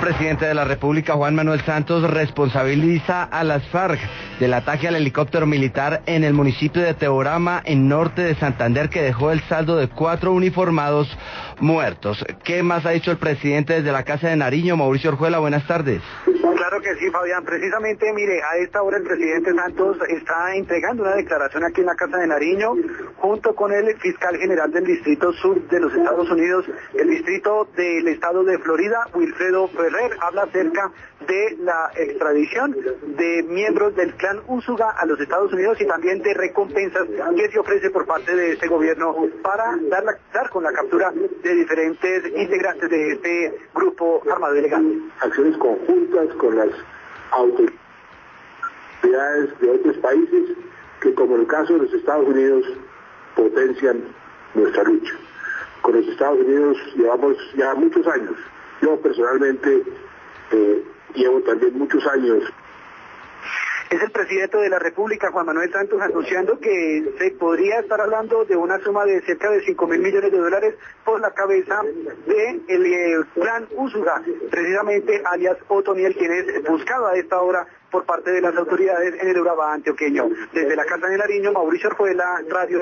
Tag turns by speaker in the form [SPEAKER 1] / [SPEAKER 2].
[SPEAKER 1] presidente de la República, Juan Manuel Santos, responsabiliza a las FARC del ataque al helicóptero militar en el municipio de Teorama, en norte de Santander, que dejó el saldo de 4 uniformados muertos. ¿Qué más ha dicho el presidente desde la Casa de Nariño? Mauricio Orjuela, buenas tardes.
[SPEAKER 2] Claro que sí, Fabián. Precisamente, mire, a esta hora el presidente Santos está entregando una declaración aquí en la Casa de Nariño, junto con el fiscal general del Distrito Sur de los Estados Unidos, el distrito del estado de Florida, Wilfredo Ferrer, habla acerca de la extradición de miembros del clan Úsuga a los Estados Unidos y también de recompensas que se ofrece por parte de este gobierno para dar con la captura de diferentes integrantes de este grupo armado ilegal.
[SPEAKER 3] Acciones conjuntas con las autoridades de otros países que, como en el caso de los Estados Unidos, potencian nuestra lucha. Con los Estados Unidos llevamos ya muchos años. Yo personalmente llevo también muchos años.
[SPEAKER 2] Es el presidente de la República, Juan Manuel Santos, anunciando que se podría estar hablando de una suma de cerca de 5.000 millones de dólares por la cabeza del clan Úsuga, precisamente alias Otoniel, quien es buscado a esta hora por parte de las autoridades en el Urabá antioqueño. Desde la Casa de Nariño, Mauricio Orjuela, Radio